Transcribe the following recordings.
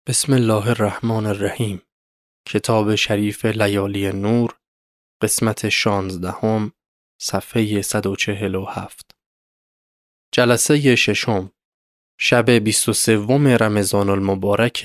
بسم الله الرحمن الرحیم. کتاب شریف لیالی نور، قسمت 16، صفحه 147. جلسه ششم، شب 23 رمضان المبارک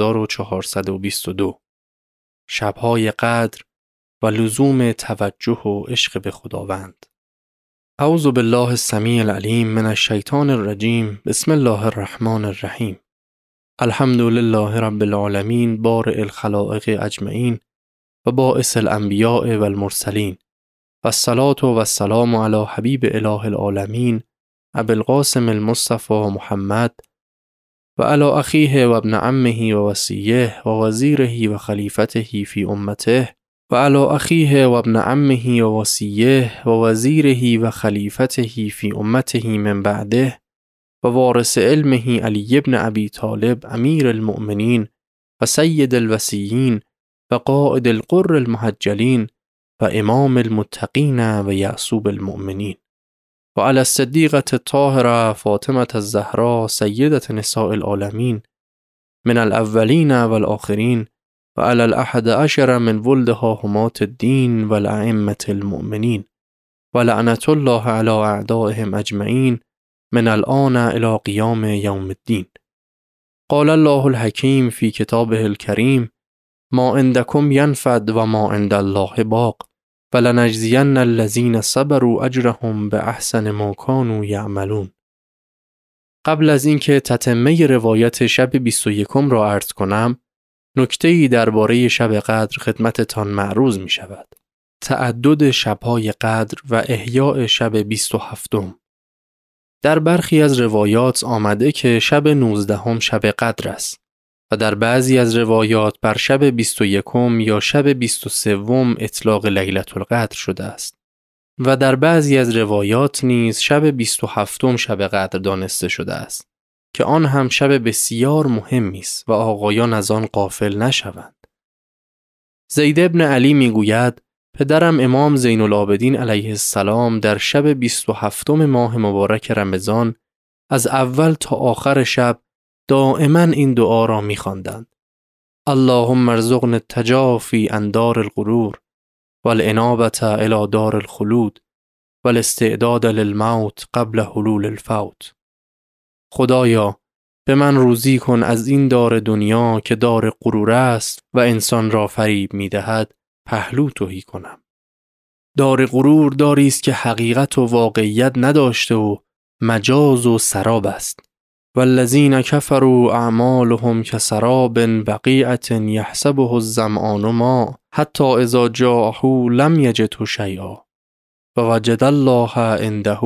1422. شبهای قدر و لزوم توجه و عشق به خداوند. اعوذ بالله السمیع العلیم من الشیطان الرجیم. بسم الله الرحمن الرحیم. الحمد لله رب العالمین بارئ الخلائق اجمعین و باعث الانبیاء و المرسلین و الصلاة و السلام علی حبیب اله العالمین ابی القاسم المصطفى محمد و علی اخیه و ابن عمه و وصیه و وزیره و خلیفته فی امته و علی اخیه و ابن عمه و وصیه و وزیره و خلیفته فی امته من بعده و وارث علمه علی ابن ابی طالب امیر المؤمنین و سید الوصیین و قائد القر المحجلین و امام المتقین و یعصوب المؤمنین و علی الصدیقة الطاهرة فاطمة الزهراء سیدة نساء العالمین من الاولین و الاخرین و علی الاحد عشر من ولدها حماة الدین و الائمة المؤمنین و لعنة الله علی اعدائهم اجمعین من الآن الى قیام یوم الدین. قال الله الحکیم فی کتابه الکریم ما عندکم ینفد و ما عند الله باق ولنجزین الذین صبروا اجرهم باحسن ما کانوا یعملون. قبل از اینکه تتمه روایت شب 21 را عرض کنم، نکته‌ای درباره شب قدر خدمتتان معروض می شود. تعدد شب‌های قدر و احیاء شب 27. در برخی از روایات آمده که شب 19 شب قدر است و در بعضی از روایات بر شب 21 یا شب 23 اطلاق لیلة القدر شده است و در بعضی از روایات نیز شب 27 شب قدر دانسته شده است که آن هم شب بسیار مهمی است و آقایان از آن غافل نشوند. زید ابن علی میگوید پدرم امام زین العابدین علیه السلام در شب 27 ماه مبارک رمضان از اول تا آخر شب دائما این دعا را می‌خواندند: اللهم ارزقنا التجافی عن دار الغرور والانابة الی دار الخلود والاستعداد للموت قبل حلول الفوت. خدایا به من روزی کن از این دار دنیا که دار غرور است و انسان را فریب می‌دهد پهلو تهی کنم. دار غرور داری است که حقیقت و واقعیت نداشته و مجاز و سراب است. والذین کفروا اعمالهم کسراب بقیعة یحسبه الظمآن ماء حتی اذا جاءه لم یجده شیئا ووجد الله عنده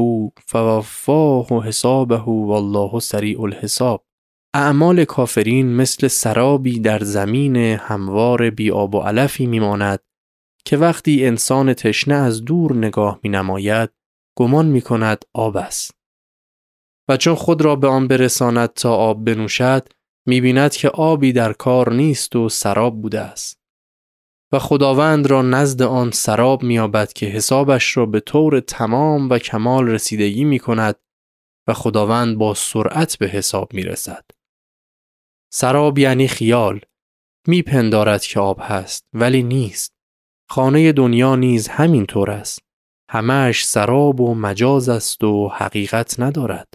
فوفاه حسابه والله سریع الحساب. اعمال کافرین مثل سرابی در زمین هموار بی آب و علفی میماند که وقتی انسان تشنه از دور نگاه می نماید گمان می کند آب است و چون خود را به آن برساند تا آب بنوشد می بیند که آبی در کار نیست و سراب بوده است و خداوند را نزد آن سراب می یابد که حسابش را به طور تمام و کمال رسیدگی می کند و خداوند با سرعت به حساب می رسد. سراب یعنی خیال، می پندارد که آب هست ولی نیست. خانه دنیا نیز همین طور است. همه‌اش سراب و مجاز است و حقیقت ندارد.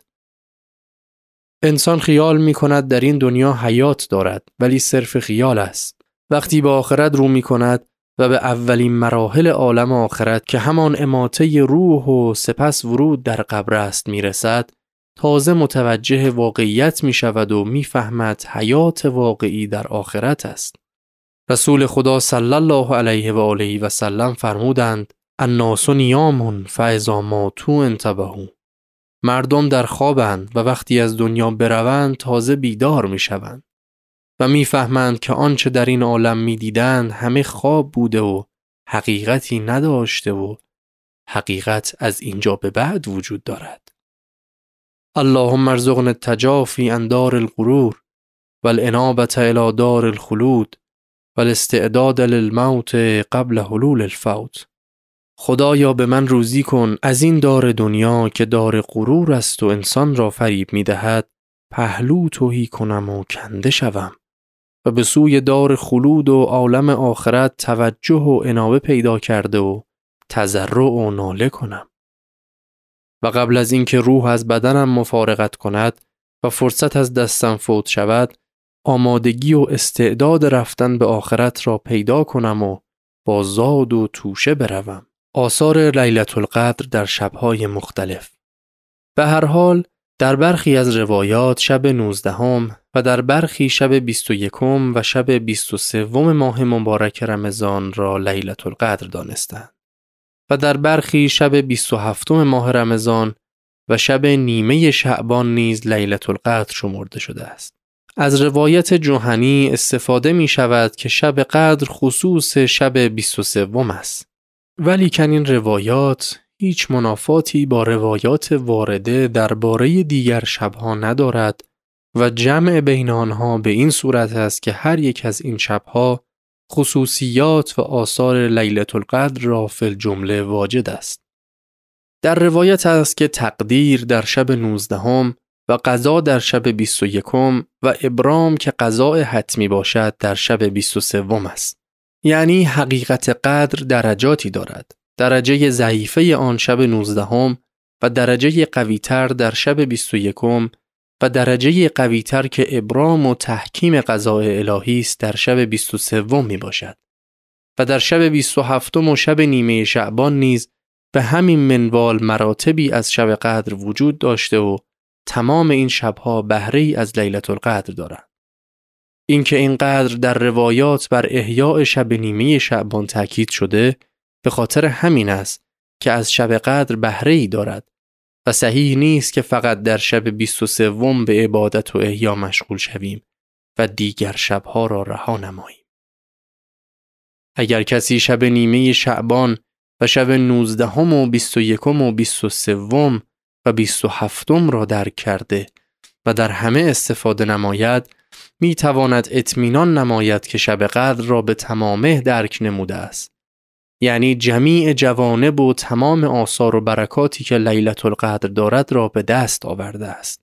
انسان خیال می کند در این دنیا حیات دارد ولی صرف خیال است. وقتی به آخرت رو می کند و به اولین مراحل عالم آخرت که همان اماته روح و سپس ورود در قبر است می رسد، تازه متوجه واقعیت می شود و می فهمد حیات واقعی در آخرت است. رسول خدا صلی الله علیه و آله و سلم فرمودند: الناس نیام فاذا ماتوا انتبهوا. مردم در خوابند و وقتی از دنیا بروند تازه بیدار می شوند و می فهمند که آنچه در این عالم می دیدند همه خواب بوده و حقیقتی نداشته و حقیقت از اینجا به بعد وجود دارد. اللهم ارزقنا التجافی عن دار الغرور والانابة الی دار الخلود والاستعداد للموت قبل حلول الفوت. خدایا به من روزی کن از این دار دنیا که دار غرور است و انسان را فریب می دهد پهلو تهی کنم و کنده شوم و به سوی دار خلود و عالم آخرت توجه و عنایت پیدا کرده و تضرع و ناله کنم. و قبل از اینکه روح از بدنم مفارقت کند و فرصت از دستم فوت شود، آمادگی و استعداد رفتن به آخرت را پیدا کنم و با زاد و توشه بروم. آثار لیلة القدر در شب‌های مختلف. به هر حال در برخی از روایات شب 19 و در برخی شب 21 و شب 23 ماه مبارک رمضان را لیلة القدر دانستند و در برخی شب 27 ماه رمضان و شب نیمه شعبان نیز لیلة القدر شمرده شده است. از روایت جهنی استفاده می شود که شب قدر خصوص شب 23 است. ولیکن این روایات هیچ منافاتی با روایات وارده درباره دیگر شبها ندارد و جمع بین آنها به این صورت است که هر یک از این شبها خصوصیات و آثار لیلة القدر را فی الجمله واجد است. در روایت است که تقدیر در شب 19 و قضا در شب 21 و ابرام که قضاء حتمی باشد در شب 23 است. یعنی حقیقت قدر درجاتی دارد. درجه ضعیفه آن شب 19 و درجه قویتر در شب 21 و درجه قویتر که ابرام و تحکیم قضاء الهی است در شب 23 می باشد. و در شب 27 و شب نیمه شعبان نیز به همین منوال مراتبی از شب قدر وجود داشته و تمام این شبها بهره‌ای از لیلة القدر دارند. اینکه این قدر در روایات بر احیاء شب نیمه شعبان تاکید شده به خاطر همین است که از شب قدر بهره‌ای دارد و صحیح نیست که فقط در شب 23 به عبادت و احیا مشغول شویم و دیگر شبها را رها نماییم. اگر کسی شب نیمه شعبان و شب 19 و 21 و 23 و 27 را درک کرده و در همه استفاده نماید، می تواند اطمینان نماید که شب قدر را به تمامه درک نموده است. یعنی جمیع جوانب و تمام آثار و برکاتی که لیلة القدر دارد را به دست آورده است.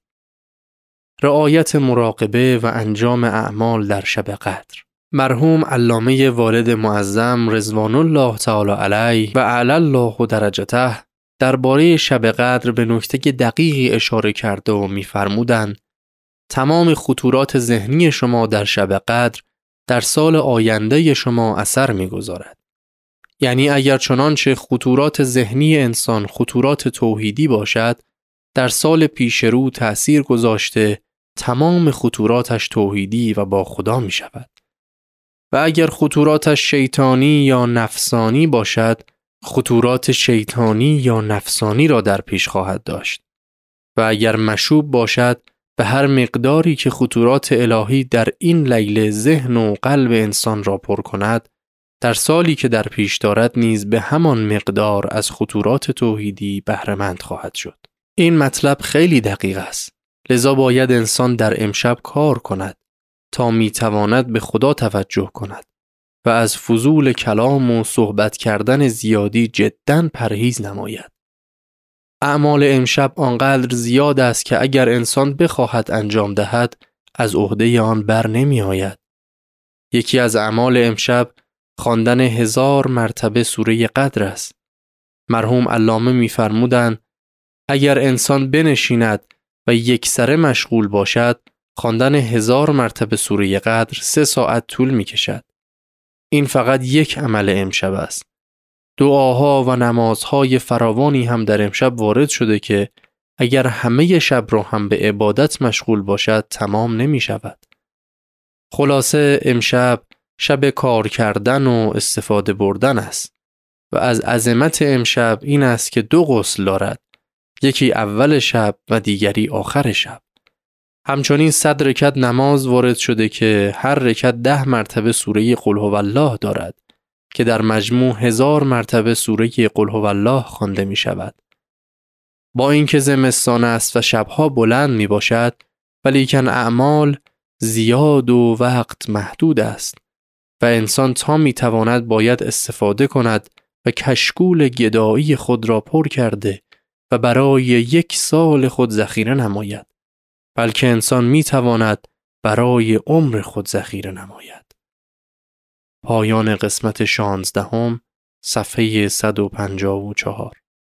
رعایت مراقبه و انجام اعمال در شب قدر. مرحوم علامه والد معظم رضوان الله تعالی علیه و اعلی الله درجته درباره شب قدر به نکته دقیقی اشاره کرده و می‌فرمودند تمام خطورات ذهنی شما در شب قدر در سال آینده شما اثر می‌گذارد. یعنی اگر چنانچه خطورات ذهنی انسان خطورات توحیدی باشد، در سال پیش رو تأثیر گذاشته تمام خطوراتش توحیدی و با خدا می شود. و اگر خطوراتش شیطانی یا نفسانی باشد، خطورات شیطانی یا نفسانی را در پیش خواهد داشت. و اگر مشوب باشد، به هر مقداری که خطورات الهی در این لیله ذهن و قلب انسان را پر کند، در سالی که در پیش دارد نیز به همان مقدار از خطورات توحیدی بهره‌مند خواهد شد. این مطلب خیلی دقیق است. لذا باید انسان در امشب کار کند تا میتواند به خدا توجه کند و از فضول کلام و صحبت کردن زیادی جداً پرهیز نماید. اعمال امشب آنقدر زیاد است که اگر انسان بخواهد انجام دهد از عهده آن بر نمی آید. یکی از اعمال امشب خواندن 1000 مرتبه سوره قدر است. مرحوم علامه می‌فرمودند اگر انسان بنشیند و یکسره مشغول باشد، خواندن 1000 مرتبه سوره قدر 3 ساعت طول می‌کشد. این فقط یک عمل امشب است. دعاها و نمازهای فراوانی هم در امشب وارد شده که اگر همه شب را هم به عبادت مشغول باشد تمام نمی‌شود. خلاصه امشب شب کار کردن و استفاده بردن است و از عظمت امشب این است که 2 غسل دارد، یکی اول شب و دیگری آخر شب. همچنین 100 رکعت نماز وارد شده که هر رکعت 10 مرتبه سوره قل هو الله دارد که در مجموع 1000 مرتبه سوره قل هو الله خوانده می شود. با اینکه زمستان است و شبها بلند می باشد، ولیکن اعمال زیاد و وقت محدود است و انسان تا می تواند باید استفاده کند و کشکول گدایی خود را پر کرده و برای 1 سال خود ذخیره نماید. بلکه انسان می تواند برای عمر خود ذخیره نماید. پایان قسمت 16، صفحه 154.